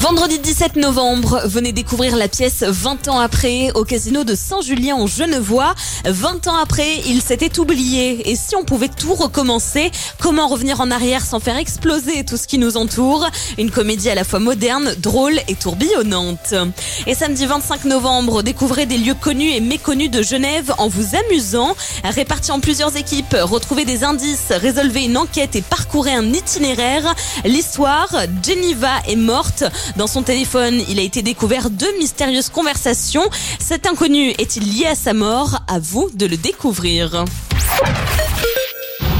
Vendredi 17 novembre, venez découvrir la pièce 20 ans après au casino de Saint-Julien en Genevois. 20 ans après, il s'était oublié. Et si on pouvait tout recommencer, comment revenir en arrière sans faire exploser tout ce qui nous entoure? Une comédie à la fois moderne, drôle et tourbillonnante. Et samedi 25 novembre, découvrez des lieux connus et méconnus de Genève en vous amusant. Répartis en plusieurs équipes, retrouvez des indices, résolvez une enquête et parcourez un itinéraire. L'histoire, Geneva est morte. Dans son téléphone, il a été découvert 2 mystérieuses conversations. Cet inconnu est-il lié à sa mort? À vous de le découvrir.